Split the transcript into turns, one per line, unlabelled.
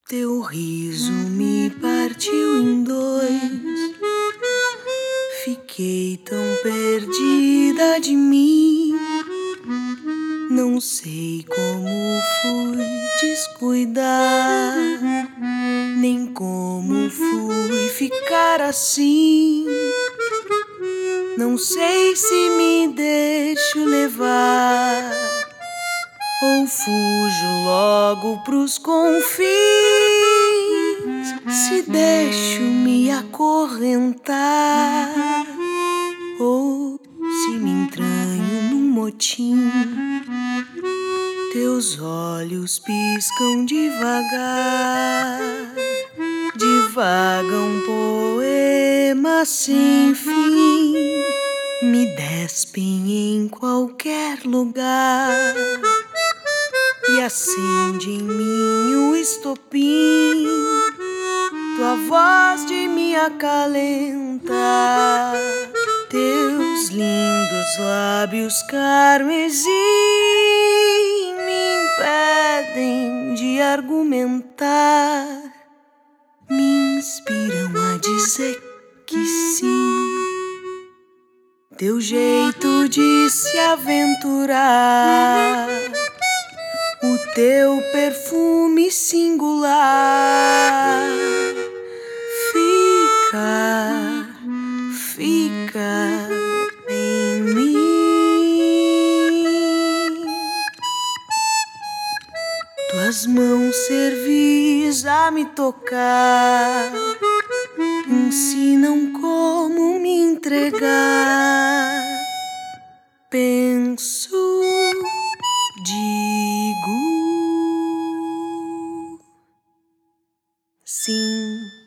Teu riso me partiu em dois. Fiquei tão perdida de mim. Não sei como fui descuidar, nem como fui ficar assim. Não sei se me deixo levar ou fujo logo pros confins. Se deixo me acorrentar ou se me entranho num motim. Teus olhos piscam devagar, divagam poema sem fim. Me despem em qualquer lugar e acende em mim o estopim. Tua voz de me acalentar, teus lindos lábios carmesim me impedem de argumentar, me inspiram a dizer que sim. Teu jeito de se aventurar, o teu perfume singular, fica em mim. Tuas mãos servis a me tocar, ensinam como me entregar. Penso, digo sim.